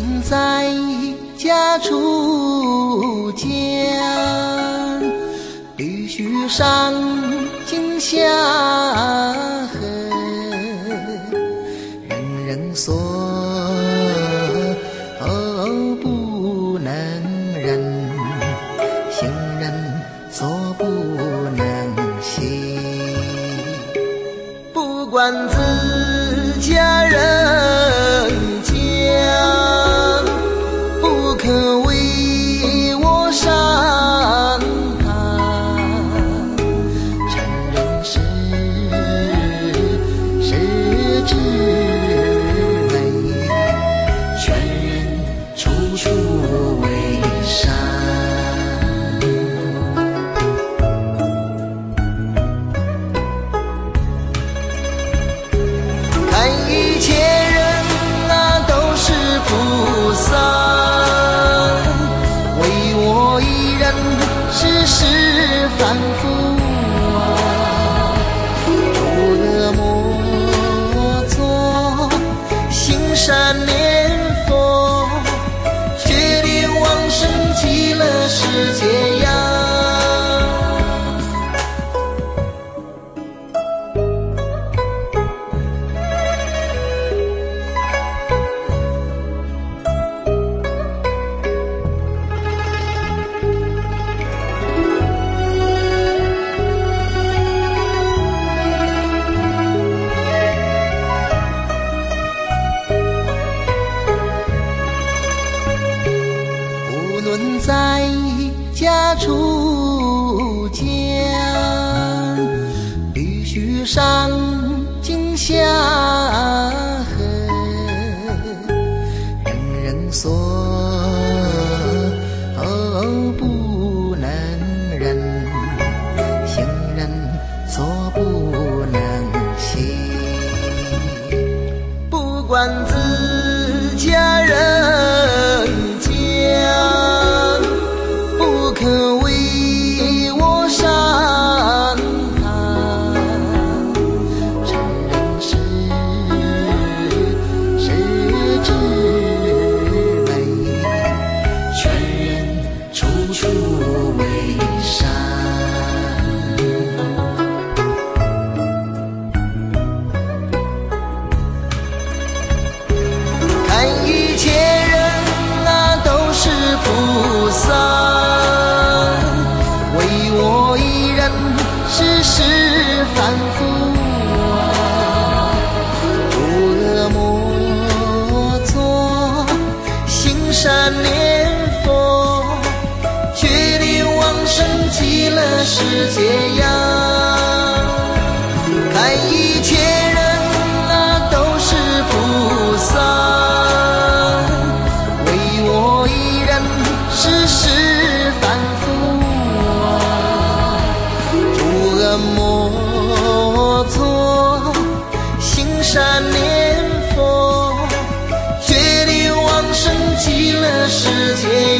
论在家出家，必须上井下河，人人所不能忍，行人所不能行。不管自家人家，不可为我伤他。成人世之美，劝人处处为善。看一切人啊，都是菩萨，唯我一人世事反复啊。诸恶莫作，行善念佛，决定往生极乐世界呀。无论在家出家，必须上井下河，人人所不能忍，行人所不能行。不管自家人家，不可为我伤他。成人世之美，劝人处处为善。看一切人啊，都是菩萨，唯我一人世事反复啊。诸恶莫作，行善念佛，决定往生极乐世界呀。看一切人啊，都是菩萨，唯我一人世事反复啊。诸恶莫作，行善念佛，决定往生极乐世界